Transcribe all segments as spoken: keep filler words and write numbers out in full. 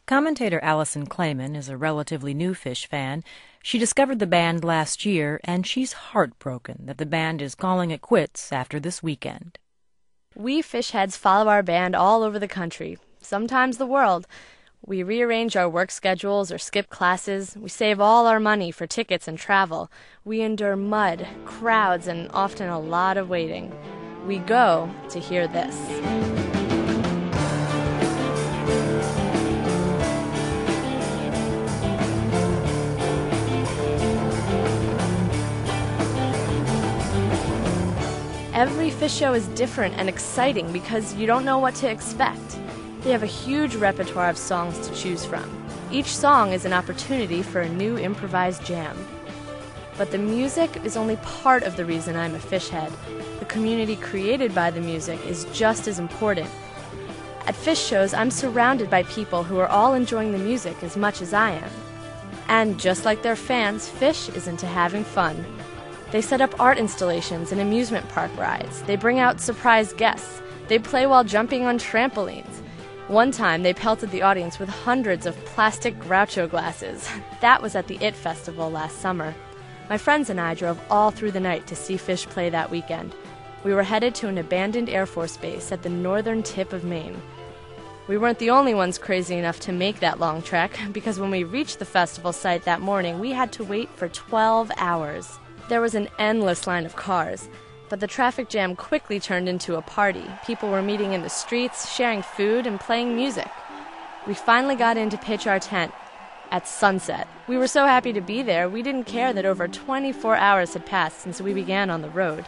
Commentator Allison Clayman is a relatively new Phish fan. She discovered the band last year, and she's heartbroken that the band is calling it quits after this weekend. We Phish heads follow our band all over the country, sometimes the world. We rearrange our work schedules or skip classes. We save all our money for tickets and travel. We endure mud, crowds, and often a lot of waiting. We go to hear this. Every Phish show is different and exciting because you don't know what to expect. They have a huge repertoire of songs to choose from. Each song is an opportunity for a new improvised jam. But the music is only part of the reason I'm a Phish head. The community created by the music is just as important. At Phish shows, I'm surrounded by people who are all enjoying the music as much as I am. And just like their fans, Phish is into having fun. They set up art installations and amusement park rides. They bring out surprise guests. They play while jumping on trampolines. One time, they pelted the audience with hundreds of plastic Groucho glasses. That was at the I T Festival last summer. My friends and I drove all through the night to see Phish play that weekend. We were headed to an abandoned Air Force base at the northern tip of Maine. We weren't the only ones crazy enough to make that long trek, because when we reached the festival site that morning, we had to wait for twelve hours. There was an endless line of cars, but the traffic jam quickly turned into a party. People were meeting in the streets, sharing food, and playing music. We finally got in to pitch our tent at sunset. We were so happy to be there, we didn't care that over twenty-four hours had passed since we began on the road.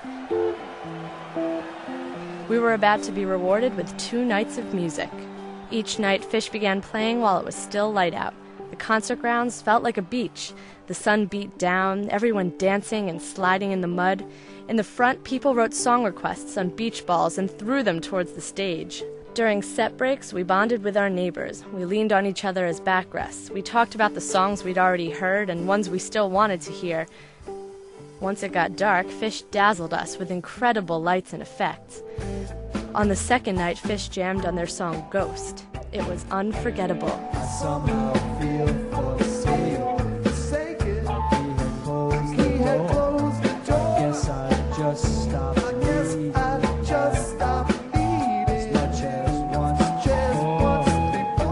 We were about to be rewarded with two nights of music. Each night, Phish began playing while it was still light out. The concert grounds felt like a beach. The sun beat down, everyone dancing and sliding in the mud. In the front, people wrote song requests on beach balls and threw them towards the stage. During set breaks, we bonded with our neighbors. We leaned on each other as backrests. We talked about the songs we'd already heard and ones we still wanted to hear. Once it got dark, Phish dazzled us with incredible lights and effects. On the second night, Phish jammed on their song Ghost. It was unforgettable. I somehow feel forsaken. He had closed the door. Guess I just stopped. I guess I just stopped bleeding. As much as once, just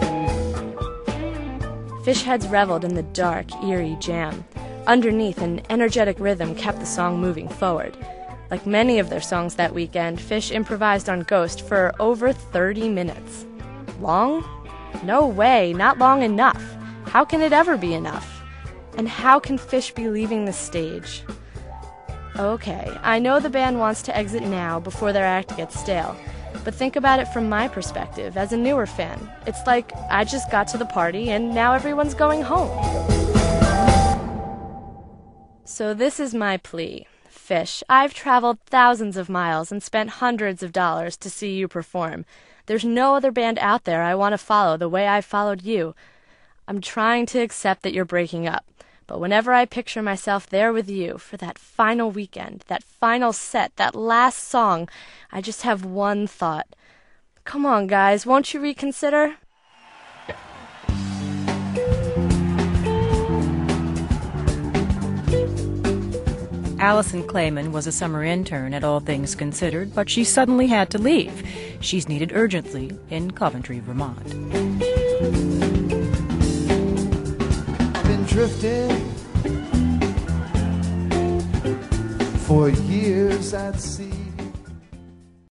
once before. Phish heads reveled in the dark, eerie jam. Underneath, an energetic rhythm kept the song moving forward. Like many of their songs that weekend, Phish improvised on Ghost for over thirty minutes. Long? No way, not long enough. How can it ever be enough? And how can Phish be leaving the stage? Okay, I know the band wants to exit now before their act gets stale, but think about it from my perspective as a newer fan. It's like I just got to the party and now everyone's going home. So this is my plea. Phish, I've traveled thousands of miles and spent hundreds of dollars to see you perform. There's no other band out there I want to follow the way I followed you. I'm trying to accept that you're breaking up, but whenever I picture myself there with you for that final weekend, that final set, that last song, I just have one thought. Come on, guys, won't you reconsider? Allison Clayman was a summer intern at All Things Considered, but she suddenly had to leave. She's needed urgently in Coventry, Vermont. I've been drifting for years at sea.